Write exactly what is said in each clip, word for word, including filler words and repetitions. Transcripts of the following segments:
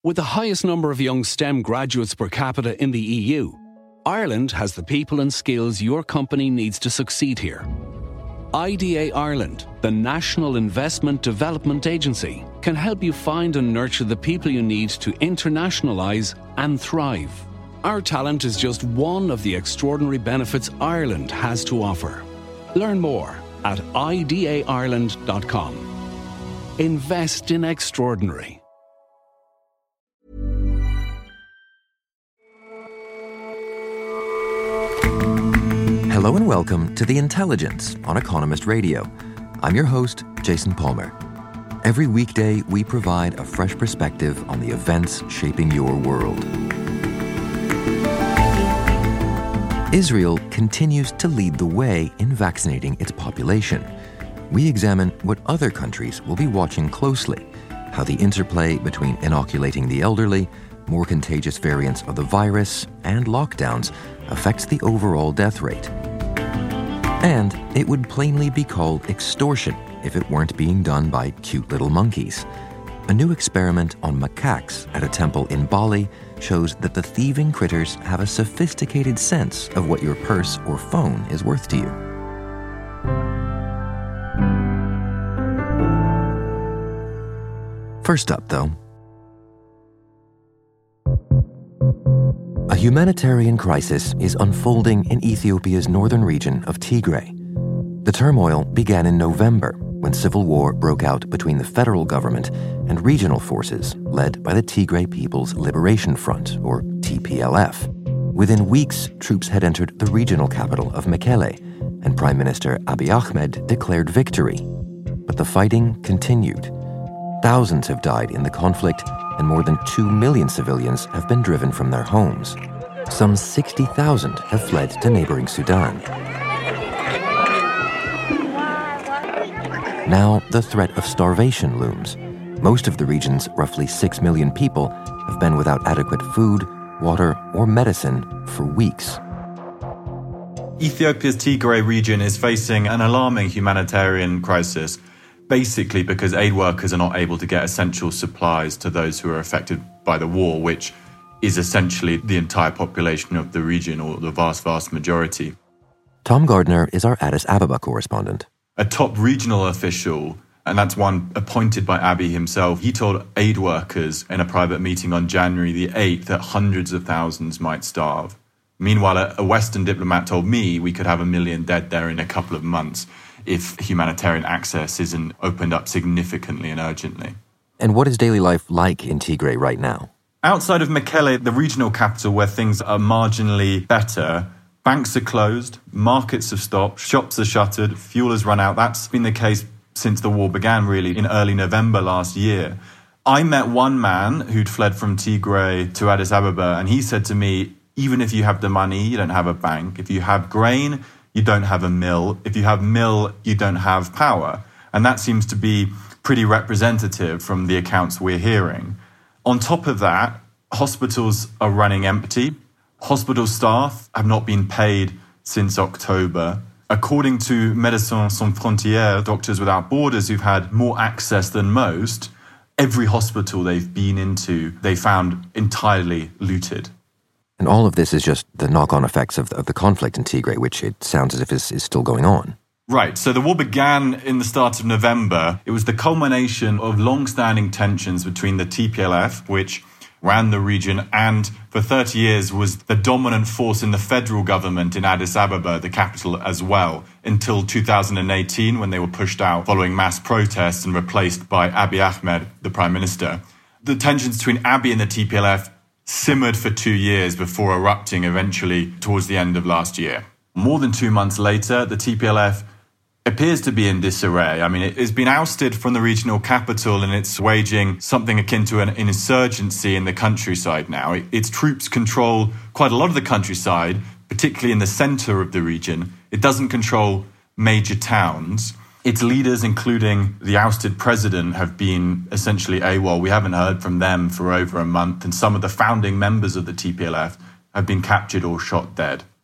With the highest number of young STEM graduates per capita in the E U, Ireland has the people and skills your company needs to succeed here. I D A Ireland, the National Investment Development Agency, can help you find and nurture the people you need to internationalise and thrive. Our talent is just one of the extraordinary benefits Ireland has to offer. Learn more at I D A Ireland dot com. Invest in extraordinary. Hello and welcome to The Intelligence on Economist Radio. I'm your host, Jason Palmer. Every weekday, we provide a fresh perspective on the events shaping your world. Israel continues to lead the way in vaccinating its population. We examine what other countries will be watching closely, how the interplay between inoculating the elderly, more contagious variants of the virus, and lockdowns affects the overall death rate. And it would plainly be called extortion if it weren't being done by cute little monkeys. A new experiment on macaques at a temple in Bali shows that the thieving critters have a sophisticated sense of what your purse or phone is worth to you. First up, though, a humanitarian crisis is unfolding in Ethiopia's northern region of Tigray. The turmoil began in November when civil war broke out between the federal government and regional forces led by the Tigray People's Liberation Front, or T P L F. Within weeks, troops had entered the regional capital of Mekelle, and Prime Minister Abiy Ahmed declared victory. But the fighting continued. Thousands have died in the conflict, and more than two million civilians have been driven from their homes. Some sixty thousand have fled to neighboring Sudan. Now, the threat of starvation looms. Most of the region's roughly six million people have been without adequate food, water, or medicine for weeks. Ethiopia's Tigray region is facing an alarming humanitarian crisis, basically because aid workers are not able to get essential supplies to those who are affected by the war, which is essentially the entire population of the region, or the vast, vast majority. Tom Gardner is our Addis Ababa correspondent. A top regional official, and that's one appointed by Abiy himself, he told aid workers in a private meeting on January the eighth that hundreds of thousands might starve. Meanwhile, a Western diplomat told me we could have a million dead there in a couple of months if humanitarian access isn't opened up significantly and urgently. And what is daily life like in Tigray right now? Outside of Mekelle, the regional capital where things are marginally better, banks are closed, markets have stopped, shops are shuttered, fuel has run out. That's been the case since the war began, really, in early November last year. I met one man who'd fled from Tigray to Addis Ababa, and he said to me, even if you have the money, you don't have a bank. If you have grain, you don't have a mill. If you have mill, you don't have power. And that seems to be pretty representative from the accounts we're hearing. On top of that, hospitals are running empty. Hospital staff have not been paid since October. According to Médecins Sans Frontières, Doctors Without Borders, who've had more access than most, every hospital they've been into, they found entirely looted. And all of this is just the knock-on effects of the, of the conflict in Tigray, which it sounds as if is, is still going on. Right. So the war began in the start of November. It was the culmination of long-standing tensions between the T P L F, which ran the region, and for thirty years was the dominant force in the federal government in Addis Ababa, the capital as well, until two thousand eighteen, when they were pushed out following mass protests and replaced by Abiy Ahmed, the prime minister. The tensions between Abiy and the T P L F simmered for two years before erupting eventually towards the end of last year. More than two months later, the T P L F appears to be in disarray. I mean, it has been ousted from the regional capital and it's waging something akin to an, an insurgency in the countryside now. It, its troops control quite a lot of the countryside, particularly in the center of the region. It doesn't control major towns. Its leaders, including the ousted president, have been essentially AWOL. We haven't heard from them for over a month, and some of the founding members of the T P L F have been captured or shot dead.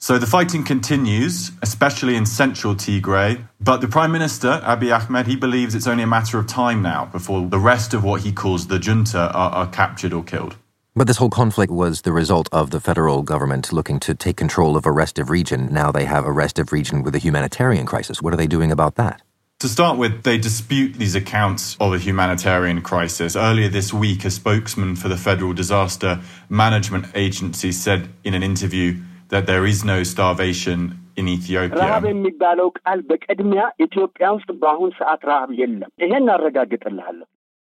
So the fighting continues, especially in central Tigray. But the Prime Minister, Abiy Ahmed, he believes it's only a matter of time now before the rest of what he calls the junta are, are captured or killed. But this whole conflict was the result of the federal government looking to take control of a restive region. Now they have a restive region with a humanitarian crisis. What are they doing about that? To start with, they dispute these accounts of a humanitarian crisis. Earlier this week, a spokesman for the Federal Disaster Management Agency said in an interview that there is no starvation in Ethiopia. ረሃብ የሚባለው ቃል በቅድሚያ ኢትዮጵያ ውስጥ በአሁን ሰዓት ረሃብ የለም። ይሄን አረጋግጥልሃለሁ።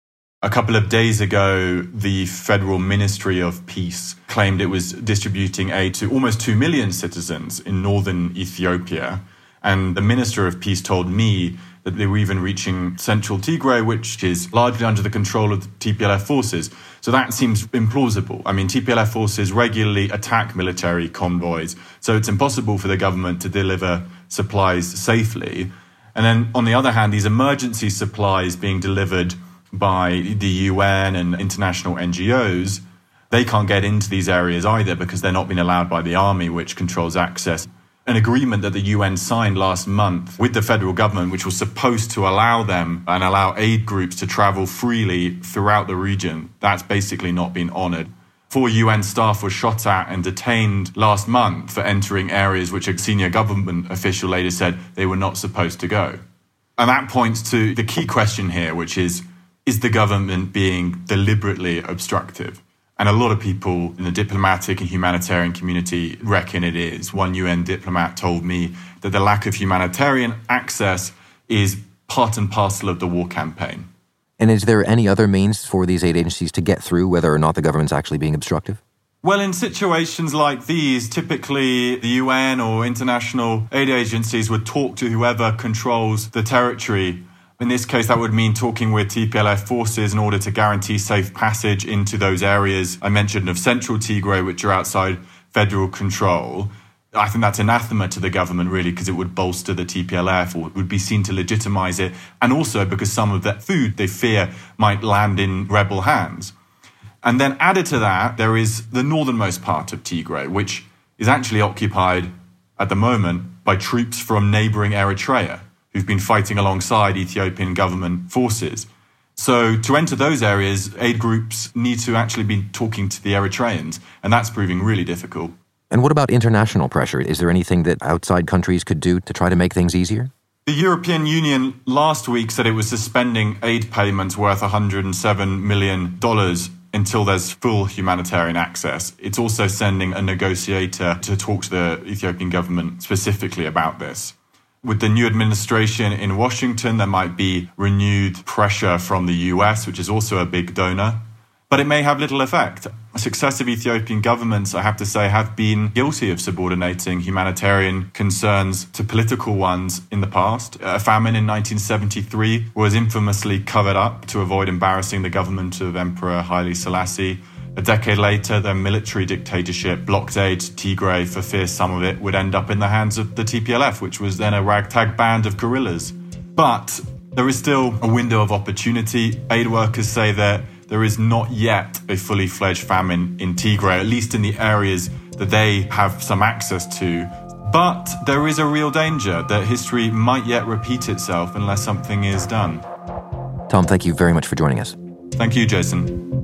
A couple of days ago, the Federal Ministry of Peace claimed it was distributing aid to almost two million citizens in northern Ethiopia. And the Minister of Peace told me that they were even reaching central Tigray, which is largely under the control of the T P L F forces. So that seems implausible. I mean, T P L F forces regularly attack military convoys, so it's impossible for the government to deliver supplies safely. And then, on the other hand, these emergency supplies being delivered by the U N and international N G Os, they can't get into these areas either because they're not being allowed by the army, which controls access. An agreement that the U N signed last month with the federal government, which was supposed to allow them and allow aid groups to travel freely throughout the region, that's basically not been honoured. Four U N staff were shot at and detained last month for entering areas which a senior government official later said they were not supposed to go. And that points to the key question here, which is, is the government being deliberately obstructive? And a lot of people in the diplomatic and humanitarian community reckon it is. One U N diplomat told me that the lack of humanitarian access is part and parcel of the war campaign. And is there any other means for these aid agencies to get through whether or not the government's actually being obstructive? Well, in situations like these, typically the U N or international aid agencies would talk to whoever controls the territory. In this case, that would mean talking with T P L F forces in order to guarantee safe passage into those areas I mentioned of central Tigray, which are outside federal control. I think that's anathema to the government, really, because it would bolster the T P L F or it would be seen to legitimize it. And also because some of that food they fear might land in rebel hands. And then added to that, there is the northernmost part of Tigray, which is actually occupied at the moment by troops from neighboring Eritrea, who've been fighting alongside Ethiopian government forces. So to enter those areas, aid groups need to actually be talking to the Eritreans, and that's proving really difficult. And what about international pressure? Is there anything that outside countries could do to try to make things easier? The European Union last week said it was suspending aid payments worth one hundred seven million dollars until there's full humanitarian access. It's also sending a negotiator to talk to the Ethiopian government specifically about this. With the new administration in Washington, there might be renewed pressure from the U S, which is also a big donor. But it may have little effect. Successive Ethiopian governments, I have to say, have been guilty of subordinating humanitarian concerns to political ones in the past. A famine in nineteen seventy-three was infamously covered up to avoid embarrassing the government of Emperor Haile Selassie. A decade later, the military dictatorship blocked aid to Tigray for fear some of it would end up in the hands of the T P L F, which was then a ragtag band of guerrillas. But there is still a window of opportunity. Aid workers say that there is not yet a fully fledged famine in Tigray, at least in the areas that they have some access to. But there is a real danger that history might yet repeat itself unless something is done. Tom, thank you very much for joining us. Thank you, Jason.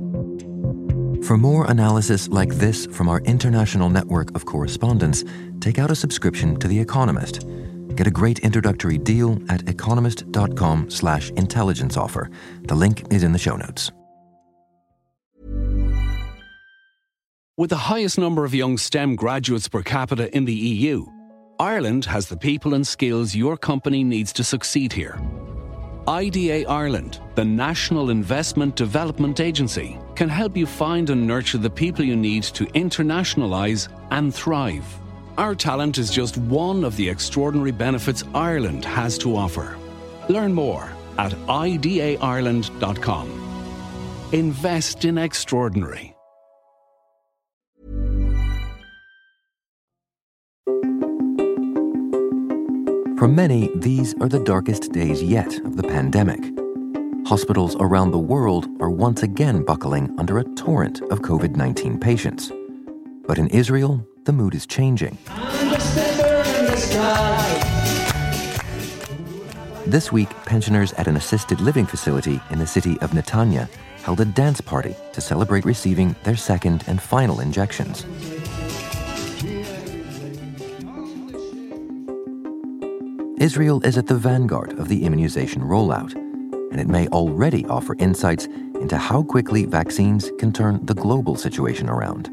For more analysis like this from our international network of correspondents, take out a subscription to The Economist. Get a great introductory deal at economist.com slash intelligence offer. The link is in the show notes. With the highest number of young STEM graduates per capita in the E U, Ireland has the people and skills your company needs to succeed here. I D A Ireland, the National Investment Development Agency, can help you find and nurture the people you need to internationalise and thrive. Our talent is just one of the extraordinary benefits Ireland has to offer. Learn more at I D A ireland dot com. Invest in extraordinary. For many, these are the darkest days yet of the pandemic. Hospitals around the world are once again buckling under a torrent of covid nineteen patients. But in Israel, the mood is changing. This week, pensioners at an assisted living facility in the city of Netanya held a dance party to celebrate receiving their second and final injections. Israel is at the vanguard of the immunization rollout, and it may already offer insights into how quickly vaccines can turn the global situation around.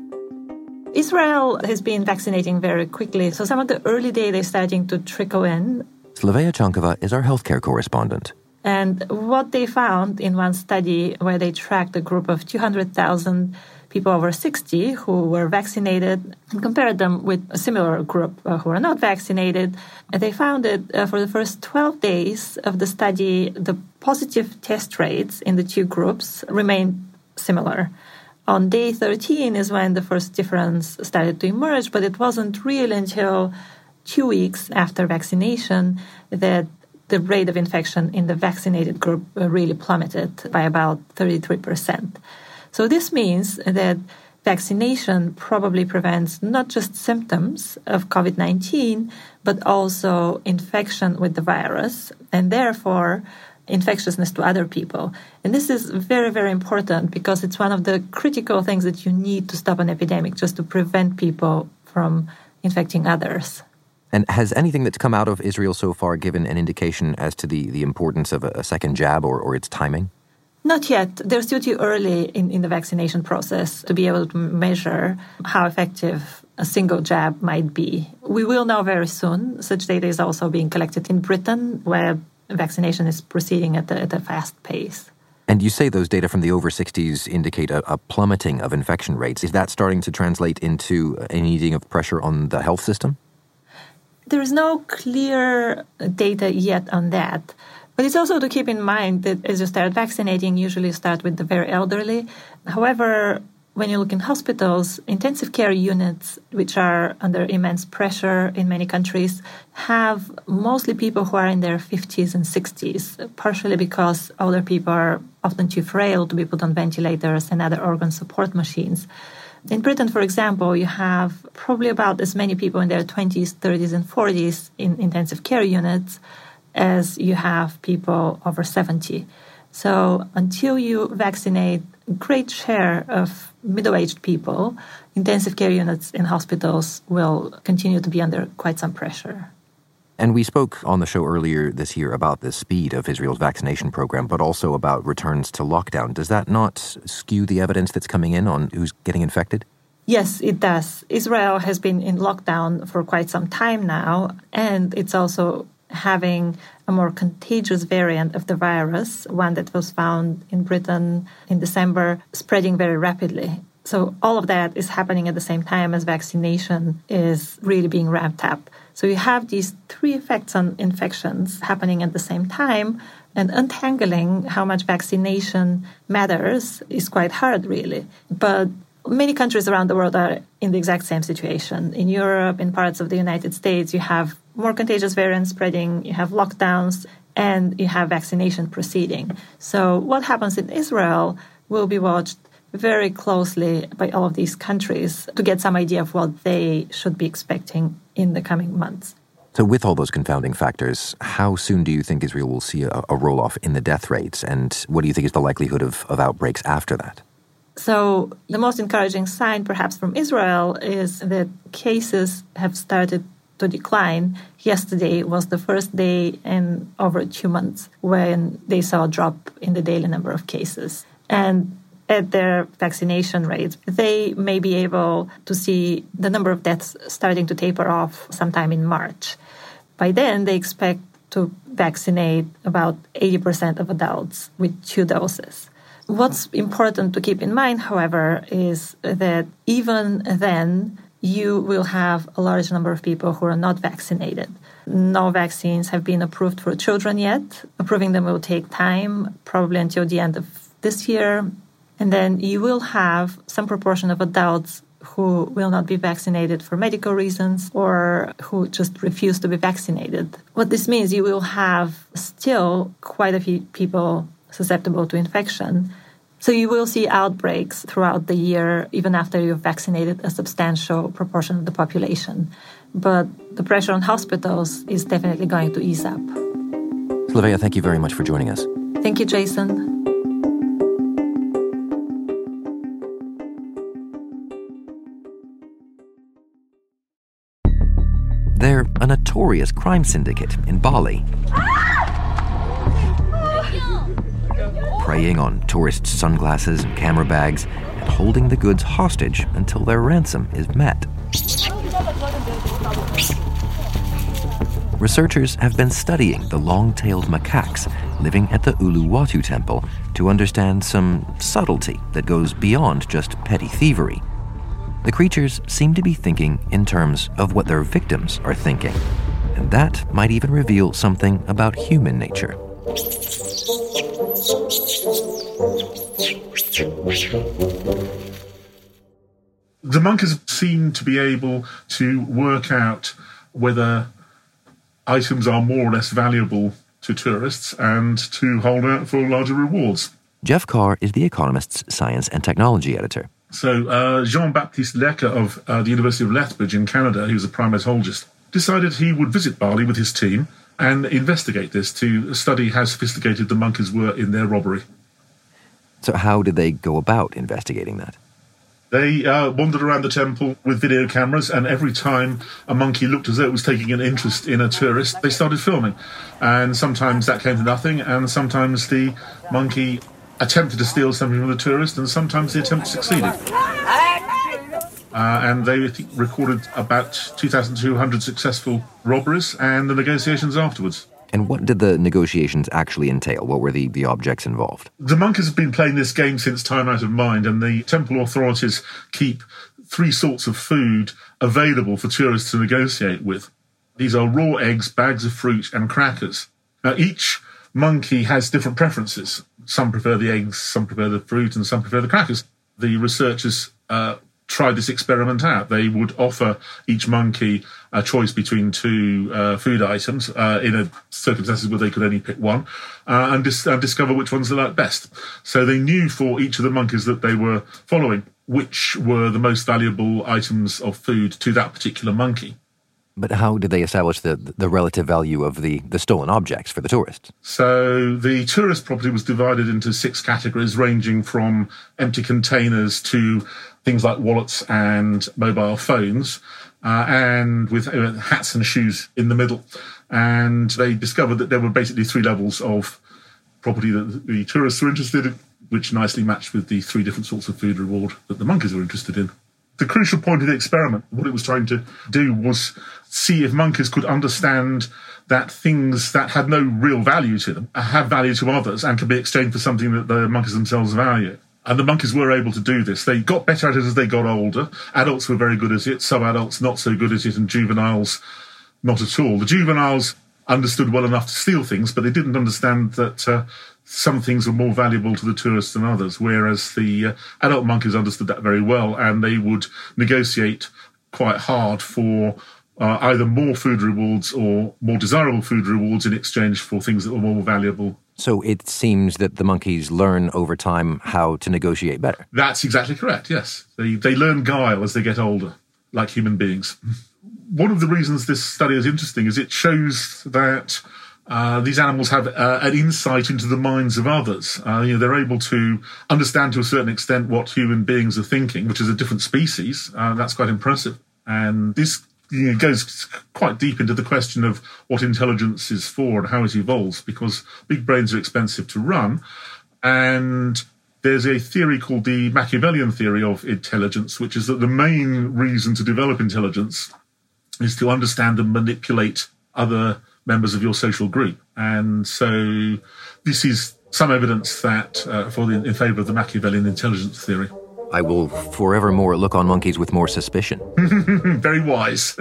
Israel has been vaccinating very quickly, so some of the early data is starting to trickle in. Slavea Chankova is our healthcare correspondent. And what they found in one study where they tracked a group of two hundred thousand people over sixty who were vaccinated and compared them with a similar group uh, who are not vaccinated, they found that uh, for the first twelve days of the study, the positive test rates in the two groups remained similar. On day thirteen is when the first difference started to emerge, but it wasn't really until two weeks after vaccination that the rate of infection in the vaccinated group really plummeted by about thirty-three percent. So this means that vaccination probably prevents not just symptoms of COVID nineteen, but also infection with the virus, and therefore infectiousness to other people. And this is very, very important because it's one of the critical things that you need to stop an epidemic, just to prevent people from infecting others. And has anything that's come out of Israel so far given an indication as to the, the importance of a, a second jab or, or its timing? Not yet. They're still too early in, in the vaccination process to be able to measure how effective a single jab might be. We will know very soon. Such data is also being collected in Britain, where vaccination is proceeding at a, at a fast pace. And you say those data from the over sixties indicate a, a plummeting of infection rates. Is that starting to translate into an easing of pressure on the health system? There is no clear data yet on that. But it's also to keep in mind that as you start vaccinating, usually you start with the very elderly. However, when you look in hospitals, intensive care units, which are under immense pressure in many countries, have mostly people who are in their fifties and sixties, partially because older people are often too frail to be put on ventilators and other organ support machines. In Britain, for example, you have probably about as many people in their twenties, thirties, and forties in intensive care units as you have people over seventy. So until you vaccinate a great share of middle-aged people, intensive care units in hospitals will continue to be under quite some pressure. And we spoke on the show earlier this year about the speed of Israel's vaccination program, but also about returns to lockdown. Does that not skew the evidence that's coming in on who's getting infected? Yes, it does. Israel has been in lockdown for quite some time now, and it's also having a more contagious variant of the virus, one that was found in Britain in December, spreading very rapidly. So all of that is happening at the same time as vaccination is really being ramped up. So you have these three effects on infections happening at the same time, and untangling how much vaccination matters is quite hard, really. But many countries around the world are in the exact same situation. In Europe, in parts of the United States, you have more contagious variants spreading, you have lockdowns, and you have vaccination proceeding. So what happens in Israel will be watched very closely by all of these countries to get some idea of what they should be expecting in the coming months. So with all those confounding factors, how soon do you think Israel will see a, a roll-off in the death rates? And what do you think is the likelihood of, of outbreaks after that? So the most encouraging sign, perhaps, from Israel is that cases have started to decline. Yesterday was the first day in over two months when they saw a drop in the daily number of cases. And at their vaccination rates, they may be able to see the number of deaths starting to taper off sometime in March. By then, they expect to vaccinate about eighty percent of adults with two doses. What's important to keep in mind, however, is that even then, you will have a large number of people who are not vaccinated. No vaccines have been approved for children yet. Approving them will take time, probably until the end of this year. And then you will have some proportion of adults who will not be vaccinated for medical reasons or who just refuse to be vaccinated. What this means, you will have still quite a few people susceptible to infection. So you will see outbreaks throughout the year, even after you've vaccinated a substantial proportion of the population. but the pressure on hospitals is definitely going to ease up. Slavea, thank you very much for joining us. Thank you, Jason. They're a notorious crime syndicate in Bali, preying on tourists' sunglasses and camera bags and holding the goods hostage until their ransom is met. Researchers have been studying the long-tailed macaques living at the Uluwatu temple to understand some subtlety that goes beyond just petty thievery. The creatures seem to be thinking in terms of what their victims are thinking, and that might even reveal something about human nature. The monkeys seem to be able to work out whether items are more or less valuable to tourists and to hold out for larger rewards. Jeff Carr is The Economist's science and technology editor. So uh, Jean-Baptiste Lecker of uh, the University of Lethbridge in Canada, who's a primatologist, decided he would visit Bali with his team and investigate this to study how sophisticated the monkeys were in their robbery. So how did they go about investigating that? They uh, wandered around the temple with video cameras, and every time a monkey looked as though it was taking an interest in a tourist, they started filming. And sometimes that came to nothing, and sometimes the monkey attempted to steal something from the tourist, and sometimes the attempt succeeded. Uh, and they recorded about two thousand two hundred successful robberies and the negotiations afterwards. And what did the negotiations actually entail? What were the, the objects involved? The monkeys have been playing this game since time out of mind, and the temple authorities keep three sorts of food available for tourists to negotiate with. These are raw eggs, bags of fruit, and crackers. Now, each monkey has different preferences. Some prefer the eggs, some prefer the fruit, and some prefer the crackers. The researchers uh, tried this experiment out. They would offer each monkey a choice between two uh, food items uh, in a circumstances where they could only pick one uh, and, dis- and discover which ones they liked best. So they knew for each of the monkeys that they were following which were the most valuable items of food to that particular monkey. But how did they establish the the relative value of the, the stolen objects for the tourists? So the tourist property was divided into six categories, ranging from empty containers to things like wallets and mobile phones, uh, and with uh, hats and shoes in the middle. And they discovered that there were basically three levels of property that the tourists were interested in, which nicely matched with the three different sorts of food reward that the monkeys were interested in. The crucial point of the experiment, what it was trying to do, was see if monkeys could understand that things that had no real value to them have value to others and can be exchanged for something that the monkeys themselves value. And the monkeys were able to do this. They got better at it as they got older. Adults were very good at it, some adults not so good at it, and juveniles not at all. The juveniles understood well enough to steal things, but they didn't understand that uh, some things were more valuable to the tourists than others, whereas the uh, adult monkeys understood that very well, and they would negotiate quite hard for uh, either more food rewards or more desirable food rewards in exchange for things that were more valuable. So it seems that the monkeys learn over time how to negotiate better. That's exactly correct, yes. They, they learn guile as they get older, like human beings. One of the reasons this study is interesting is it shows that uh, these animals have uh, an insight into the minds of others. Uh, you know, they're able to understand to a certain extent what human beings are thinking, which is a different species. Uh, that's quite impressive. And this you know, goes quite deep into the question of what intelligence is for and how it evolves, because big brains are expensive to run. And there's a theory called the Machiavellian theory of intelligence, which is that the main reason to develop intelligence is to understand and manipulate other members of your social group. And so this is some evidence that uh, for the, in favour of the Machiavellian intelligence theory. I will forevermore look on monkeys with more suspicion. Very wise.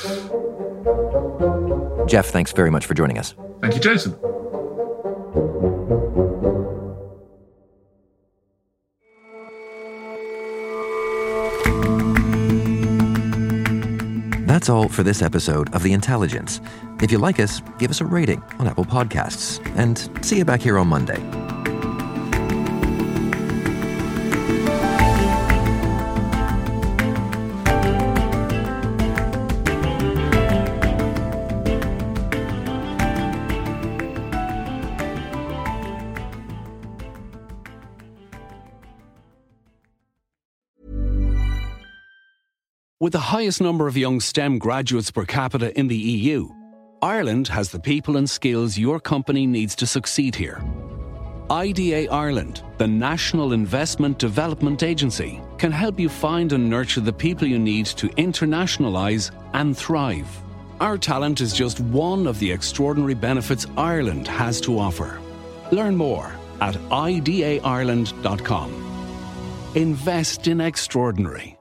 Jeff, thanks very much for joining us. Thank you, Jason. That's all for this episode of The Intelligence. If you like us, give us a rating on Apple Podcasts. And see you back here on Monday. With the highest number of young STEM graduates per capita in the E U, Ireland has the people and skills your company needs to succeed here. I D A Ireland, the National Investment Development Agency, can help you find and nurture the people you need to internationalise and thrive. Our talent is just one of the extraordinary benefits Ireland has to offer. Learn more at I D A Ireland dot com. Invest in extraordinary.